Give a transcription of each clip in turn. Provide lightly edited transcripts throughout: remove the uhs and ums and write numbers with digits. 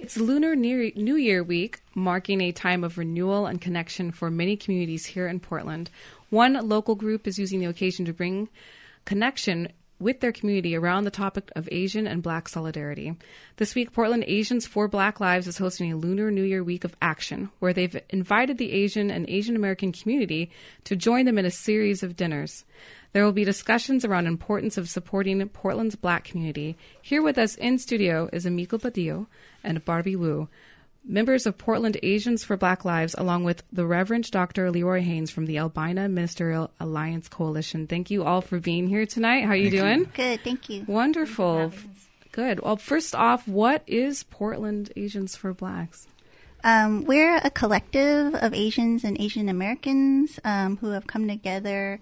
It's Lunar New Year week, marking a time of renewal and connection for many communities here in Portland. One local group is using the occasion to bring connection with their community around the topic of Asian and Black solidarity. This week, Portland Asians for Black Lives is hosting a Lunar New Year week of action, where they've invited the Asian and Asian American community to join them in a series of dinners. There will be discussions around the importance of supporting Portland's Black community. Here with us in studio is Amico Badillo and Barbie Wu, members of Portland Asians for Black Lives, along with the Reverend Dr. Leroy Haynes from the Albina Ministerial Alliance Coalition. Thank you all for being here tonight. How are you doing? Good, thank you. Wonderful. Good. Well, first off, what is Portland Asians for Blacks? We're a collective of Asians and Asian Americans who have come together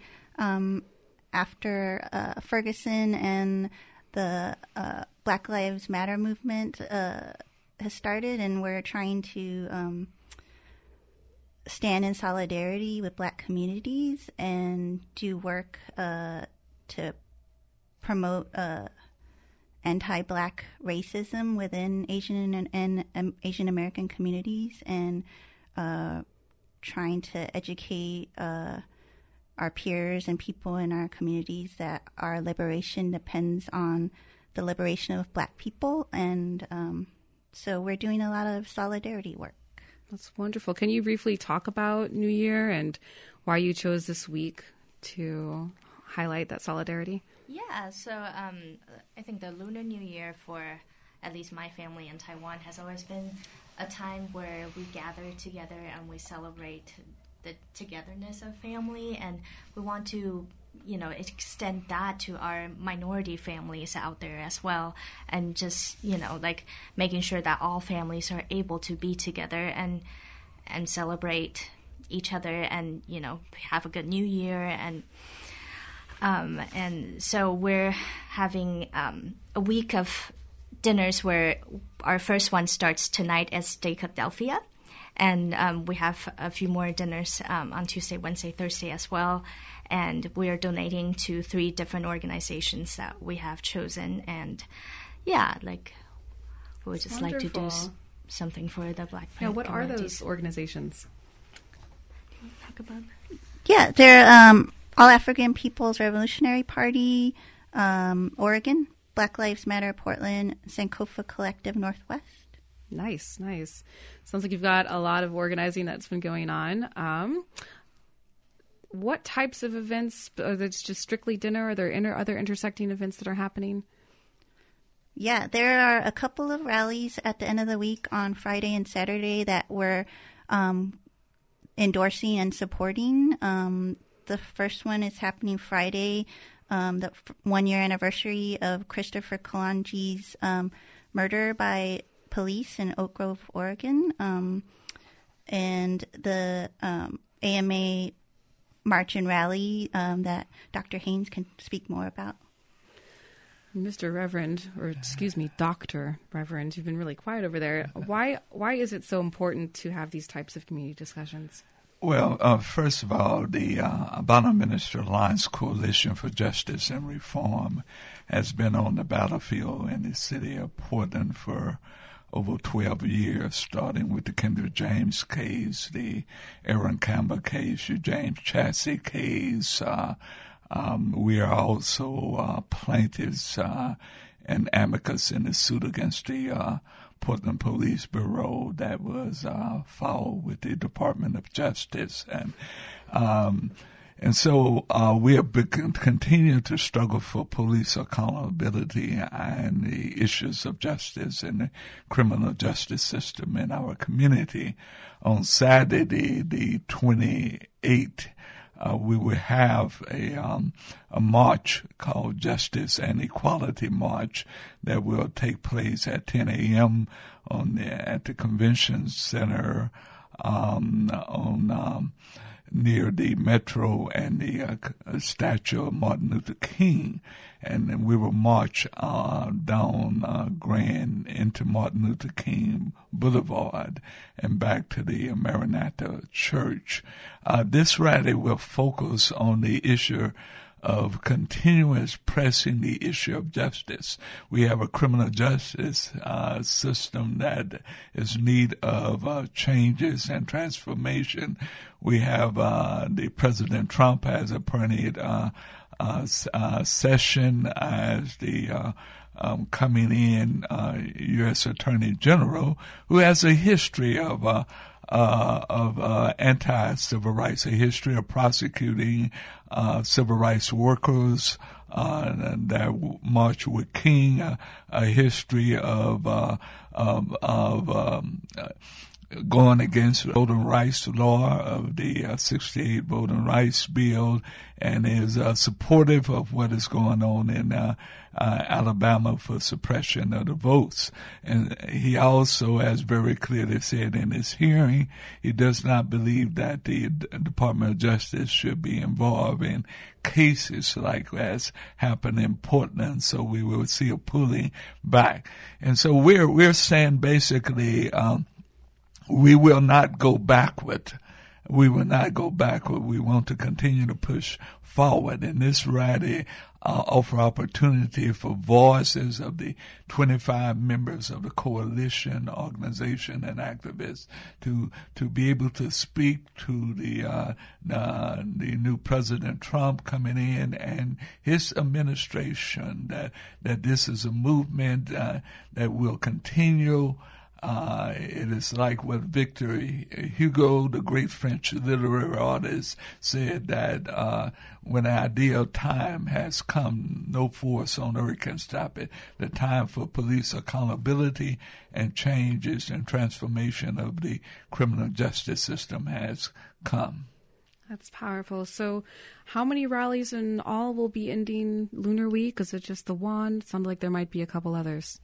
after Ferguson and the Black Lives Matter movement has started, and we're trying to stand in solidarity with Black communities and do work to promote anti-Black racism within Asian and Asian American communities, and trying to educate our peers and people in our communities that our liberation depends on the liberation of Black people. And so we're doing a lot of solidarity work. That's wonderful. Can you briefly talk about New Year and why you chose this week to highlight that solidarity? Yeah, so I think the Lunar New Year for at least my family in Taiwan has always been a time where we gather together and we celebrate the togetherness of family, and we want to, extend that to our minority families out there as well, and just, making sure that all families are able to be together and celebrate each other and, have a good New Year. And so we're having a week of dinners where our first one starts tonight at Steakadelphia. And we have a few more dinners on Tuesday, Wednesday, Thursday as well. And we are donating to 3 different organizations that we have chosen. And we would just like to do something for the Black communities. Yeah, what are those organizations? Do you want to talk about that? Yeah, they're All African People's Revolutionary Party, Oregon, Black Lives Matter Portland, Sankofa Collective Northwest. Nice. Sounds like you've got a lot of organizing that's been going on. What types of events? Are they just strictly dinner? Are there other intersecting events that are happening? Yeah, there are a couple of rallies at the end of the week on Friday and Saturday that we're endorsing and supporting. The first one is happening Friday, the 1-year anniversary of Christopher Kalanji's murder by police in Oak Grove, Oregon, and the AMA March and Rally that Dr. Haynes can speak more about. Mr. Reverend, Dr. Reverend, you've been really quiet over there. Why is it so important to have these types of community discussions? Well, first of all, the Albina Ministerial Alliance Coalition for Justice and Reform has been on the battlefield in the city of Portland for over 12 years, starting with the Kendra James case, the Aaron Campbell case, the James Chassie case. We are also plaintiffs and amicus in the suit against the Portland Police Bureau that was filed with the Department of Justice. And so we have continued to struggle for police accountability and the issues of justice and the criminal justice system in our community. On Saturday, the 28th, we will have a march called Justice and Equality March that will take place at 10 a.m. at the Convention Center near the Metro and the statue of Martin Luther King. And then we will march down Grand into Martin Luther King Boulevard and back to the Maranatha Church. This rally will focus on the issue of continuous pressing the issue of justice. We have a criminal justice system that is in need of changes and transformation. We have the President Trump has appointed Session as the coming in U.S. Attorney General, who has a history of anti-civil rights, a history of prosecuting civil rights workers that march with King, a history of going against the voting rights law of the 68 Voting Rights Bill, and is supportive of what is going on in Alabama for suppression of the votes. And he also has very clearly said in his hearing he does not believe that the Department of Justice should be involved in cases like as happened in Portland. So we will see a pulling back. And so we're saying basically we will not go backward. We will not go backward. We want to continue to push forward. And this rally offer opportunity for voices of the 25 members of the coalition, organization, and activists to be able to speak to the new President Trump coming in and his administration that this is a movement that will continue. It is like what Victor Hugo, the great French literary artist, said that when the ideal time has come, no force on earth can stop it. The time for police accountability and changes and transformation of the criminal justice system has come. That's powerful. So how many rallies in all will be ending Lunar Week? Is it just the one? It sounds like there might be a couple others.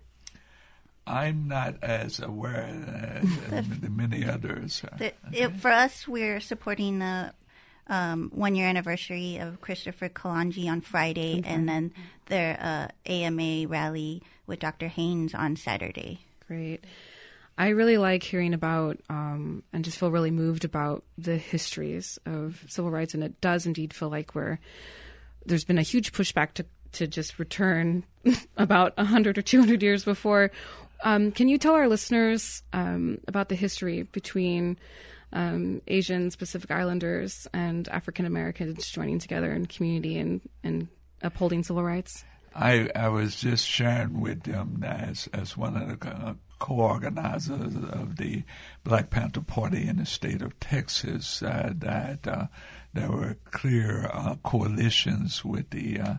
I'm not as aware as the many others. For us, we're supporting the 1 year anniversary of Christopher Kalanji on Friday, and then their AMA rally with Dr. Haynes on Saturday. Great. I really like hearing about and just feel really moved about the histories of civil rights, and it does indeed feel like there's been a huge pushback to just return about 100 or 200 years before. Can you tell our listeners about the history between Asians, Pacific Islanders, and African Americans joining together in community and upholding civil rights? I was just sharing with them as one of the co-organizers of the Black Panther Party in the state of Texas that there were clear coalitions with the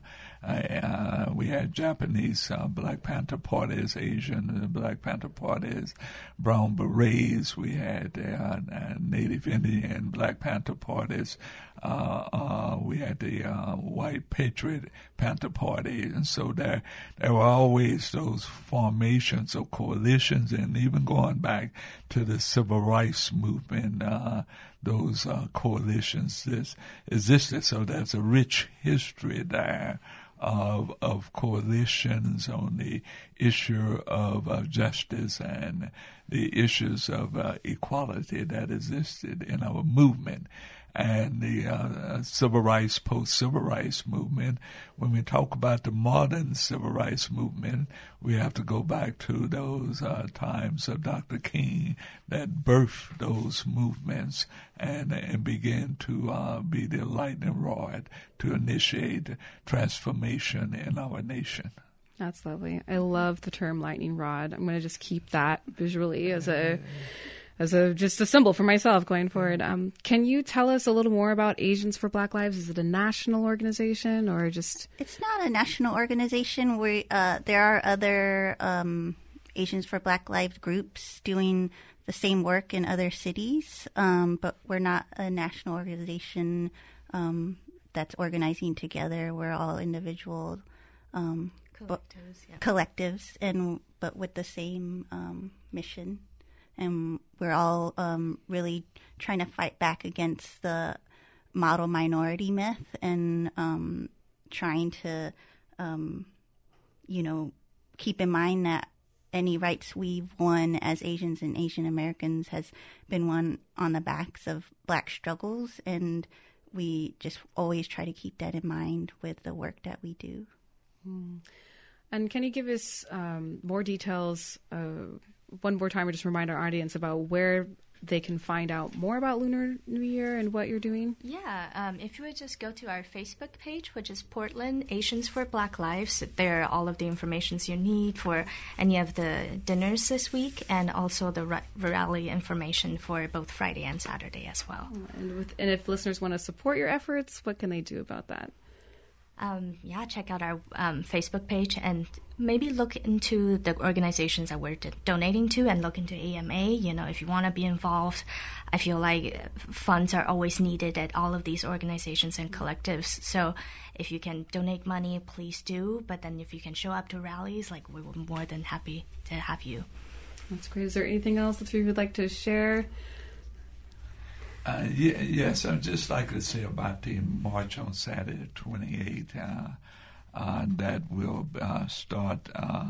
we had Japanese Black Panther parties, Asian Black Panther parties, Brown Berets. We had Native Indian Black Panther parties. We had the White Patriot Panther Party, and so there were always those formations of coalitions, and even going back to the Civil Rights Movement, those coalitions existed. So there's a rich history there of coalitions on the issue of justice and the issues of equality that existed in our movement. And the civil rights, post-civil rights movement, when we talk about the modern civil rights movement, we have to go back to those times of Dr. King that birthed those movements and began to be the lightning rod to initiate transformation in our nation. That's lovely. I love the term lightning rod. I'm going to just keep that visually as just a symbol for myself going forward. Can you tell us a little more about Asians for Black Lives? Is it a national organization or just? It's not a national organization. There are other Asians for Black Lives groups doing the same work in other cities, but we're not a national organization that's organizing together. We're all individual collectives, but with the same mission. And we're all really trying to fight back against the model minority myth and trying to, keep in mind that any rights we've won as Asians and Asian Americans has been won on the backs of Black struggles. And we just always try to keep that in mind with the work that we do. And can you give us more details one more time, or just remind our audience about where they can find out more about Lunar New Year and what you're doing? Yeah, if you would just go to our Facebook page, which is Portland Asians for Black Lives, there are all of the information you need for any of the dinners this week, and also the rally information for both Friday and Saturday as well. And if listeners want to support your efforts, what can they do about that? Check out our Facebook page and maybe look into the organizations that we're donating to, and look into AMA. You know, if you want to be involved, I feel like funds are always needed at all of these organizations and collectives. So if you can donate money, please do. But then if you can show up to rallies, like, we're more than happy to have you. That's great. Is there anything else that you would like to share? Yes, I'd just like to say about the march on Saturday, 28th, that will start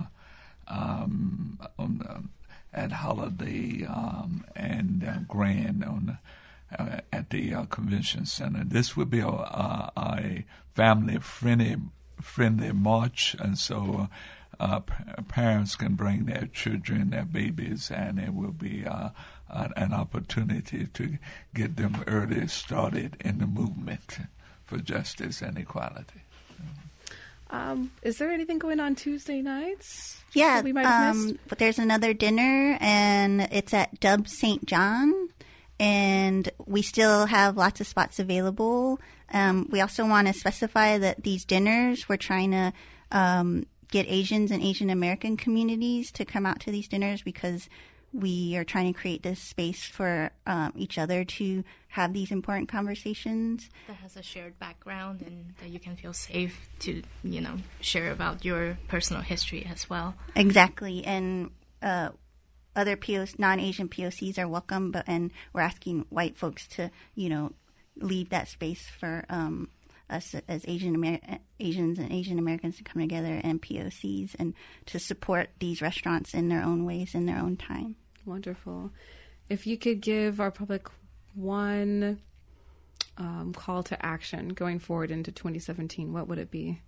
at Holiday and Grand at the convention center. This will be a family-friendly march, and so parents can bring their children, their babies, and it will be an opportunity to get them early started in the movement for justice and equality. Is there anything going on Tuesday nights? Yeah, that we might have missed? But there's another dinner, and it's at Dub St. John, and we still have lots of spots available. We also want to specify that these dinners, we're trying to get Asians and Asian American communities to come out to these dinners, because we are trying to create this space for each other to have these important conversations. That has a shared background, and that you can feel safe to, share about your personal history as well. Exactly. And other non-Asian POCs are welcome, and we're asking white folks to, leave that space for us as Asians and Asian Americans to come together, and POCs, and to support these restaurants in their own ways, in their own time. Wonderful. If you could give our public one call to action going forward into 2017, what would it be?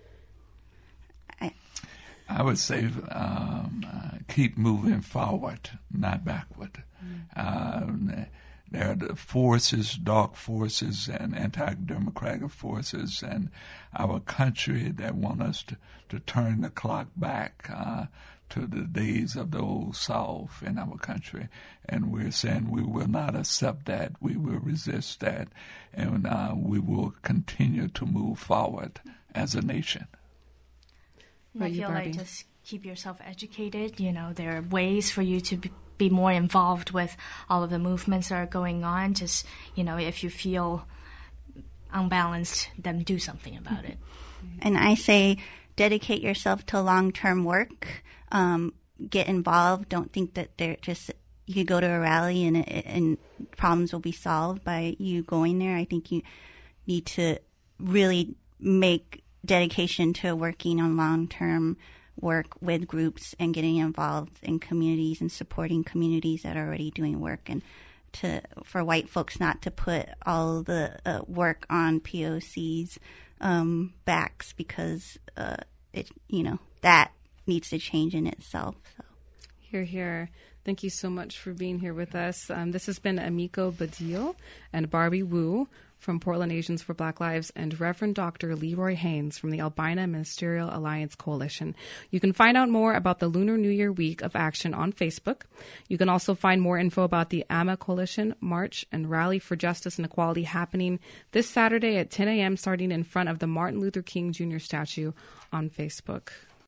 I would say keep moving forward, not backward. There are the forces, dark forces and anti-democratic forces in our country that want us to turn the clock back to the days of the old South in our country. And we're saying we will not accept that. We will resist that. And we will continue to move forward as a nation. I feel like just keep yourself educated. There are ways for you to be more involved with all of the movements that are going on. Just, if you feel unbalanced, then do something about it. And I say dedicate yourself to long-term work. Get involved. Don't think that you could go to a rally and problems will be solved by you going there. I think you need to really make dedication to working on long-term work with groups and getting involved in communities and supporting communities that are already doing work, and for white folks not to put all the work on POC's backs, because that needs to change in itself. So. Hear, hear. Thank you so much for being here with us. This has been Amiko Badil and Barbie Wu from Portland Asians for Black Lives, and Reverend Dr. Leroy Haynes from the Albina Ministerial Alliance Coalition. You can find out more about the Lunar New Year Week of Action on Facebook. You can also find more info about the AMA Coalition March and Rally for Justice and Equality happening this Saturday at 10 a.m. starting in front of the Martin Luther King Jr. statue on Facebook.